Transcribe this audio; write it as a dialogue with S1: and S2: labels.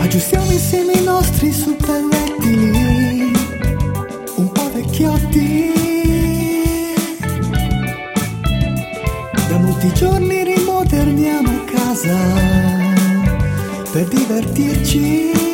S1: Aggiustiamo insieme i nostri superrettili, un po' vecchiotti. Da molti giorni rimoderniamo casa per divertirci.